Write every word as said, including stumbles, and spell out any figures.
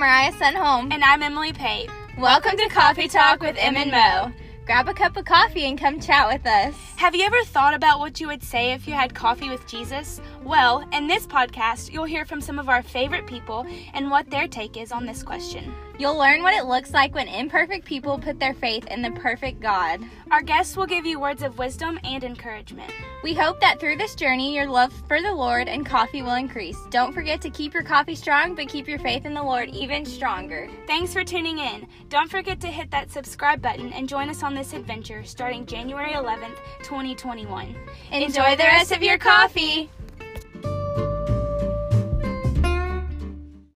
Mariah Sunholm. And I'm Emily Pate. Welcome to Coffee Talk with Em and Mo. Grab a cup of coffee and come chat with us. Have you ever thought about what you would say if you had coffee with Jesus? Well, in this podcast, you'll hear from some of our favorite people and what their take is on this question. You'll learn what it looks like when imperfect people put their faith in the perfect God. Our guests will give you words of wisdom and encouragement. We hope that through this journey, your love for the Lord and coffee will increase. Don't forget to keep your coffee strong, but keep your faith in the Lord even stronger. Thanks for tuning in. Don't forget to hit that subscribe button and join us on this adventure starting January eleventh, twenty twenty-one. Enjoy the rest of your coffee!